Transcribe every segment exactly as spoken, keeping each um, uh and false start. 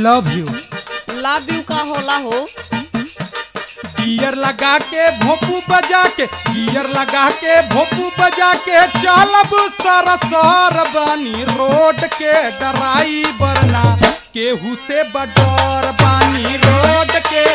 Love you. Love you का होला हो? गियर लगा के भोपू बजा के, गियर लगा के भोपू बजा के चलब सरसर बानी रोड के ड्राइवर ना केहू से बडर बानी रोड के।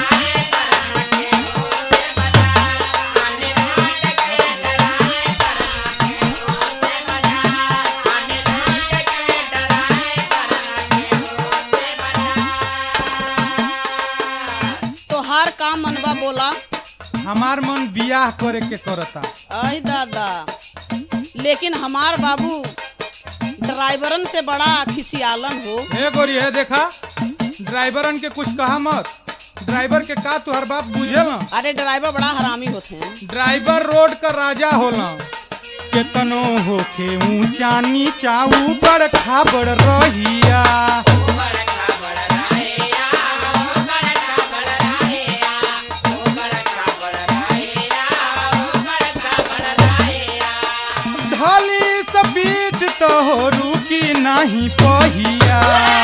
तोहार का मनवा बोला? हमार मन बियाह करे के करता। आई दादा, लेकिन हमार बाबू ड्राइवरन से बड़ा खिसियालन हो। हे गोरी है देखा, ड्राइवरन के कुछ कहा मत। ड्राइवर के का तुहर बाप बुझे ना? अरे ड्राइवर बड़ा हरामी होते हैं। ड्राइवर रोड का राजा होला। केतनो होके ऊंचा नीचा ऊपर खाबड़ रहिया। ढाली स्पीड तो हो रुकी नहीं पहिया।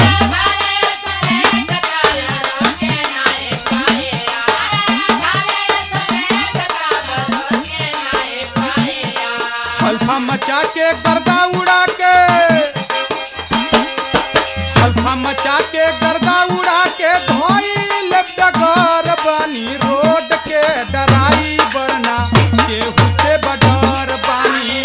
अल्फा मचा के गर्दा उड़ा के, अल्फा मचा के गर्दा उड़ा के धोइल डगर बानी रोड के ड्राइवर ना केहू से बडर बानी।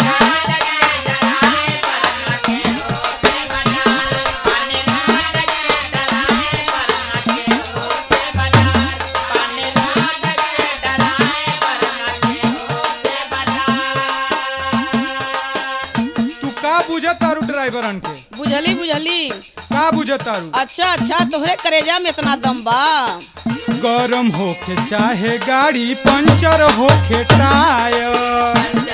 बुझतारू ड्राइवरन के? बुझली बुझली। का बुझतारू? अच्छा अच्छा, तोहरे करेजा में इतना दम बा? गरम होके चाहे गाड़ी पंचर होके टायर,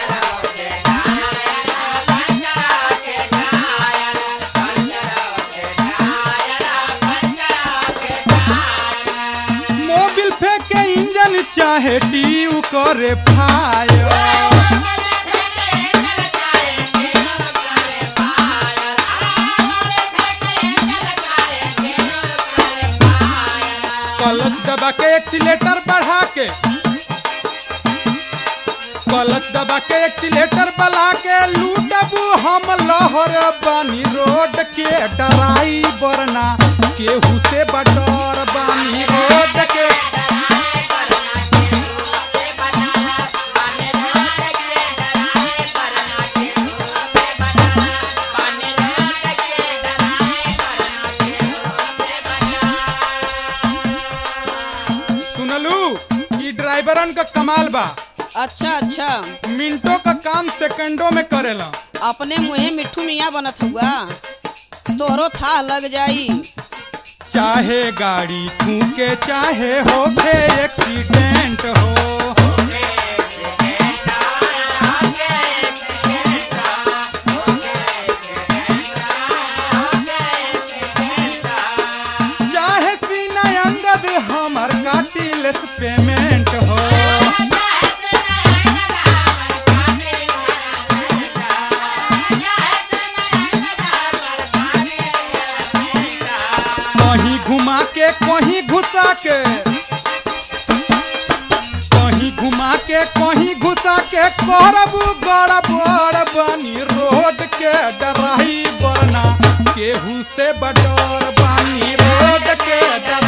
मोबिल फेंके इंजन चाहे ट्यूब करे फायर। क्लच दबा के एक्सीलेटर बढ़ा के, क्लच दबा के एक्सीलेटर बढ़ा के लूटबू हम लहर बानी रोड के ड्राइवर ना केहू से बडर बानी रोड के। ड्राइवरन का कमाल बा। अच्छा अच्छा, मिनटों का काम सेकंडों में करेला। अपने मुहे मिट्ठू मियाँ बनत हुआ, तोहरो था लग जाई। चाहे गाड़ी ठूके चाहे होके एक्सीडेंट हो, चाहे सीना अंगद हमर काटिलेस पेमेंट हो। कहीं घुमा के कहीं घुसा के, कहीं घुमा के कहीं घुसा के करबू गड़बड़ बानी रोड के ड्राइवर ना केहू से बडर बानी रोड के।